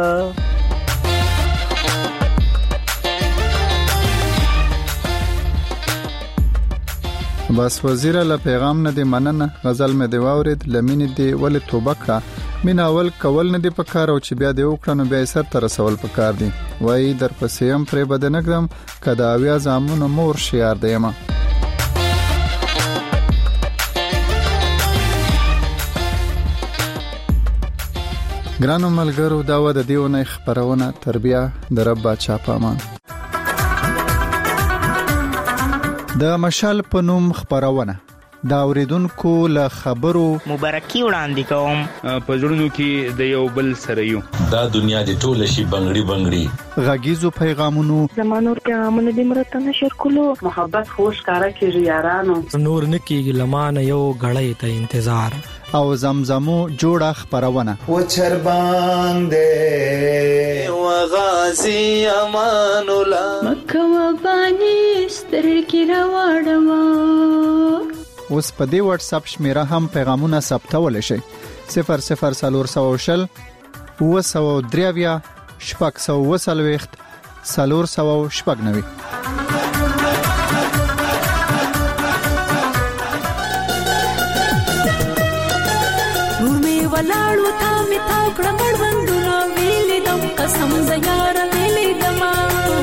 Speaker 2: بس وزیر له پیغام نه دی مننه غزل مې دی واورید لمینې دی ول توبه کا مین اول کول نه دی پکار او چې بیا دی وکړنو بیا سر تر سوال پکار دی وای در پسې هم پرې بدنګم کدا اویا زامونو مور شیار دیما. ګرانو ملګرو دا و د دیونه خبرونه تربیه د رب بچا پامان. د مشال په نوم خبرونه دا اوریدونکو له خبرو
Speaker 3: مبارکي وړاندې کوم.
Speaker 4: په ژوندونو کې د یو بل سره یو دا دنیا د ټول شي بنگړي بنگړي
Speaker 2: غږیزو پیغامونو
Speaker 24: زمانو پیغامونه د مرته نشر کولو محبت خوش کارا کیږي یارانو
Speaker 25: نور نکیږي لمانه یو غړې ته انتظار
Speaker 2: او زمزمو جوړه خبرونه
Speaker 18: و چربان دې و غازی امان الله
Speaker 19: مکه و بانی سترګې راوړما.
Speaker 2: اوس په دې واتس اپ شمیره هم پیغامونه ثبتول شي صفر صفر سالور سوشل و سو دریویا شپږ سو وسلويخت سالور سو شپږ نوي.
Speaker 19: ولاړو تا می تا کړه مړوندونه ویلې دم قسم زیار ویلې دما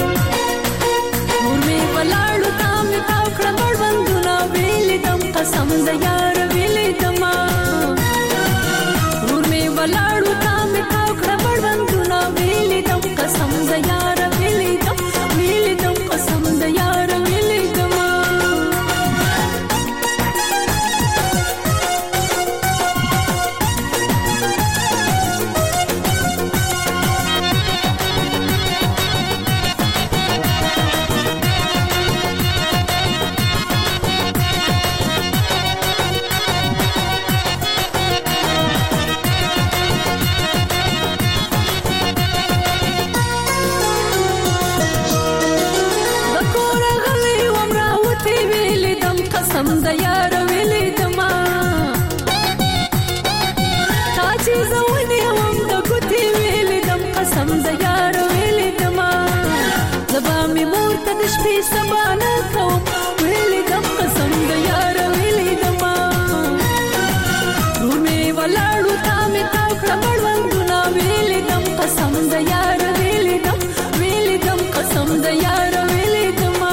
Speaker 19: نور می ولاړو تا می تا کړه مړوندونه ویلې دم قسم زیار ویلې دما نور می ولاړو تا می تا کړه مړوندونه ویلې دم قسم زیار ویلې دم ویلې دم قسم زیار ویلې دما. قسم د یار ویلې دما تا چې زونه هم د ګوتې ویلې دم قسم د یار ویلې دما زبا می مور ته د شپې سبا نه کوم ویلې دم قسم د یار ویلې دما رومه ولاړو تا می تا کړه مړوندونه ویلې دم قسم د یار ویلې دم ویلې دم قسم د یار ویلې دما.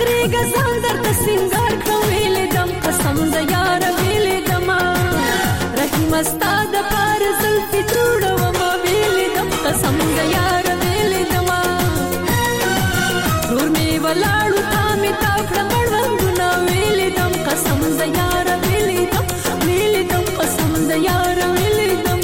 Speaker 19: غري غزان درته سنگار کړم ویلې دم قسم د یار ویلې دم رحیم استاد پر زلفې جوړوم ویلې دم قسم د یار ویلې دم ور می ولاړو تامې تا کړم مړوندونه ویلې دم قسم د یار ویلې دم ویلې دم قسم د یار ویلې دم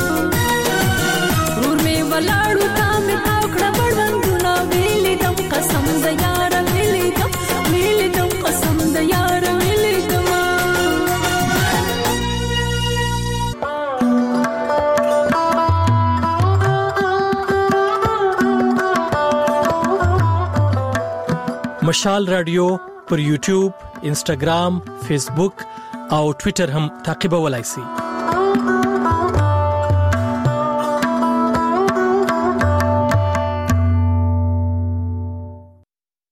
Speaker 19: ور می ولاړو تامې تا کړم مړوندونه ویلې دم قسم د یار ویلې دم ویلې دم قسم د یار ویلې دم
Speaker 5: مشال رادیو پر یوټیوب، انسټاګرام، فیسبوک او ټوئیټر هم تعقیبولای شئ.